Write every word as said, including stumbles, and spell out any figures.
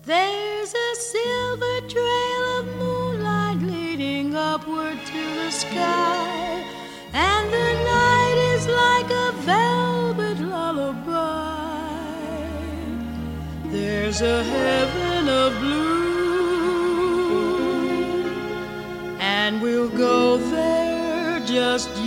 There's a silver trail of moonlight leading upward to the sky, and the night is like a velvet lullaby. There's a heaven of blue, and we'll go there, just